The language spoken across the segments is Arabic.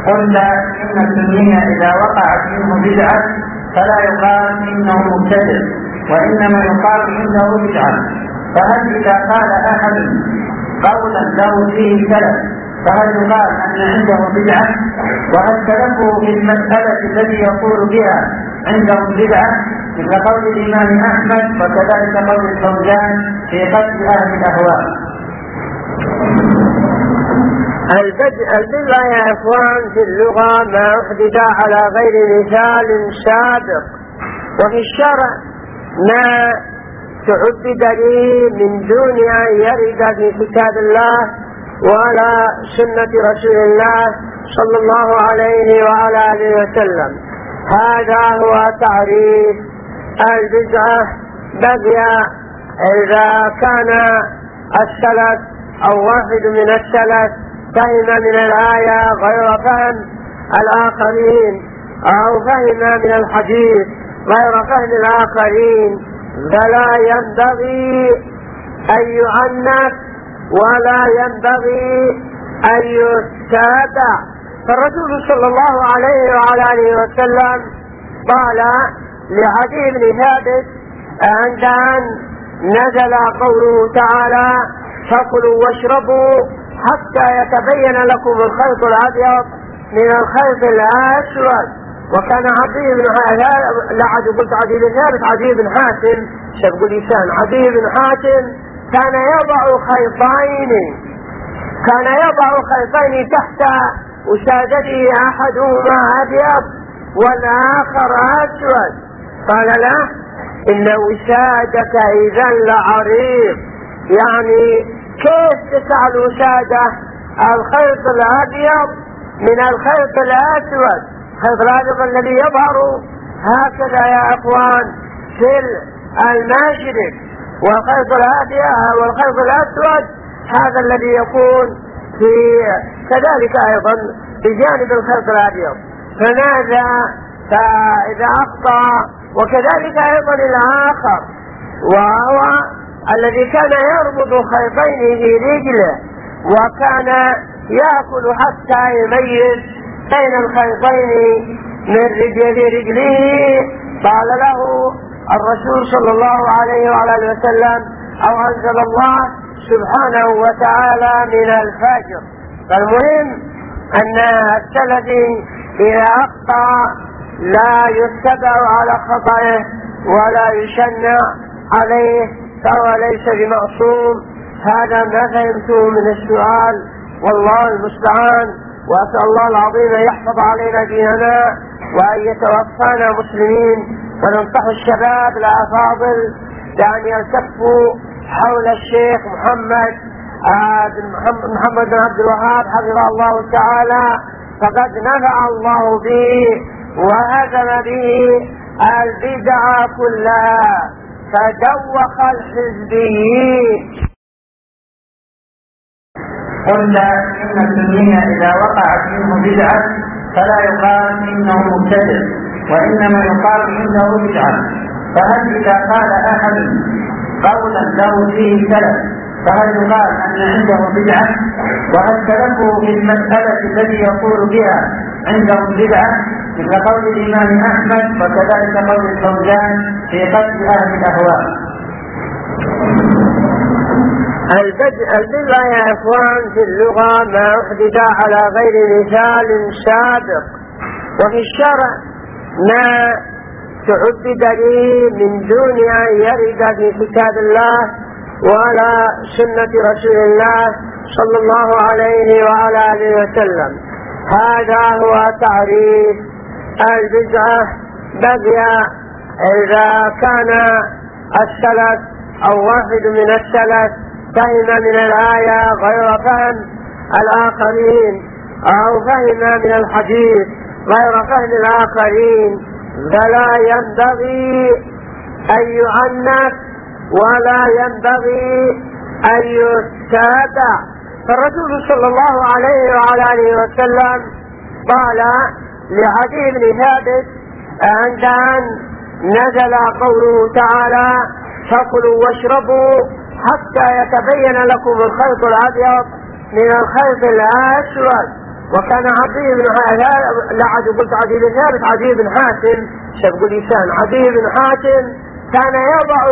قلنا إن السني إذا وقعت منه بدعة فلا يقال إنه مبتدع، وإنما يقال إنه بدعة. فهل إذا قال أحد قولا له فيه سلف فهل يقال أن عنده بدعة؟ وهل سلفه في المسألة التي يقول بها عندهم بدعة؟ مثل قول الإمام أحمد وكذلك قول الفوزان في قتل أهل الأهواء. البدعة يا إخوان في اللغة ما أحدث على غير مثال سابق، وفي الشرع ما تعبد لي من دون أن يرد في كتاب الله ولا سنة رسول الله صلى الله عليه وعلى آله وسلم. هذا هو تعريف البدعة. بقي إذا كان السلف أو واحد من السلف فهم من الآية غير فهم الآخرين، أو فهم من الحديث غير فهم الآخرين، فلا ينبغي أن يعنف ولا ينبغي أن يستهدى. فالرسول صلى الله عليه وعلى آله وسلم قال لعدي بن ثابت عند أن نزل قوله تعالى: فكلوا واشربوا حتى يتبين لكم الخيط الأبيض من الخيط الأسود. وكان عدي بن حاتم شبه لسان عدي بن حاتم كان يضع خيطين تحت وسادته، أحدهما أبيض والآخر أسود. قال له: إن وسادك إذا لعريض. يعني كيف تسأل وسادة الخيط الأبيض من الخيط الأسود؟ الخيط الأبيض الذي يظهر هكذا يا أخوان في المشرق، والخيط الأسود هذا الذي يكون في كذلك أيضا بجانب الخيط الأبيض. فماذا فإذا أخطأ؟ وكذلك أيضا الآخر، وهو الذي كان يربط خيطين في رجله وكان يأكل حتى يميز بين الخيطين من رجله. قال له الرسول صلى الله عليه وعلى آله وسلم: أو أنزل الله سبحانه وتعالى من الفجر. فالمهم أن السلفي إذا أخطأ لا يتبع على خطئه ولا يشنع عليه، فهو ليس بمعصوم. هذا ما فهمته من السؤال، والله المستعان. وأسأل الله العظيم أن يحفظ علينا ديننا وأن يتوفانا مسلمين، وننصح الشباب الأفاضل بأن يلتفوا حول الشيخ محمد بن عبد الوهاب حفظه الله تعالى، فقد نفع الله به وهزم به البدع كلها فدوخ الحزبيين. قلنا إن السني إذا وقعت منه بدعة فلا يقال إنه مبتدع، وإنما يقال إنه بدعة. فهل إذا قال أحد قولا له فيه سلف فهل يقال أن عنده بدعة؟ وهل سلفه في المسألة التي يقول بها عندهم بدعة؟ مثل قول الإمام أحمد وكذلك قول الفوزان في قتل أهل الأهواء. البدعة يا إخوان في اللغة ما أحدث على غير مثال سابق، وفي الشرع ما تعبد لي من دون أن يرد في كتاب الله ولا سنة رسول الله صلى الله عليه وعلى آله وسلم. هذا هو تعريف البدعة. بقي إذا كان السلف أو واحد من السلف فهم من الآية غير فهم الآخرين، أو فهم من الحديث غير فهم الآخرين، فلا ينبغي أن يعنف ولا ينبغي أن يستهدى. فالرسول صلى الله عليه وعلى آله وسلم قال لعدي بن ثابت عند أن نزل قوله تعالى: فكلوا واشربوا حتى يتبين لكم الخيط الأبيض من الخيط الأسود. وكان عدي بن لا عاد قلت عدي بن ثابت، عدي بن حاتم شبق لسان، عدي بن حاتم كان يضع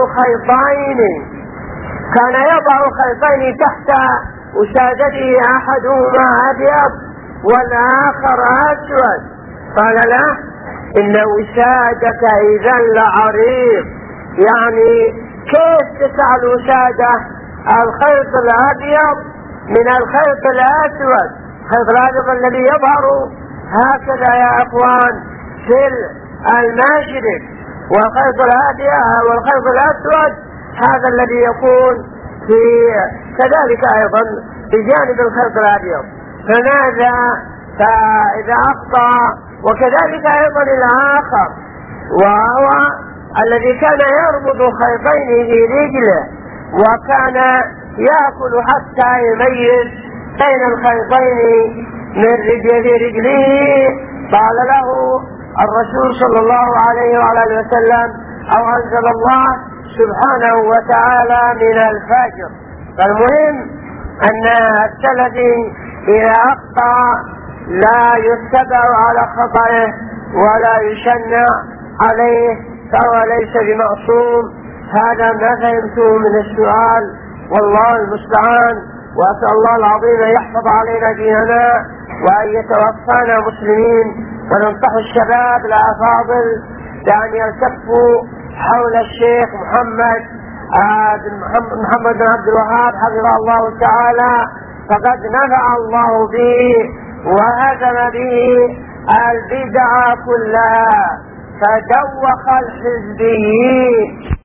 خيطين تحت وسادته، أحدهما أبيض والآخر أسود. قال له إن وسادك إذا لعريض، يعني كيف تسأل وسادة الخيط الأبيض من الخيط الأسود؟ الخيط الأبيض الذي يظهر هكذا يا أخوان في المشرق، والخيط الأسود هذا الذي يكون في كذلك أيضا بجانب الخيط الأبيض. فماذا؟ فإذا أخطأ، وكذلك أيضا الآخر وهو الذي كان يربط خيطين في رجله وكان يأكل حتى يميز بين الخيطين من رجله. قال له الرسول صلى الله عليه وعلى اله وسلم أو أنزل الله سبحانه وتعالى من الفجر. فالمهم أن السلفي إذا أخطأ لا يتبع على خطئه ولا يشنع عليه، فهو ليس بمعصوم. هذا ما فهمته من السؤال، والله المستعان. وأسأل الله العظيم أن يحفظ علينا ديننا وأن يتوفانا مسلمين، وننصح الشباب الأفاضل بأن يلتفوا حول الشيخ محمد بن عبد الوهاب حفظه الله تعالى، فقد نفع الله به وهزم به البدع كلها، فدوخ الحزبيين.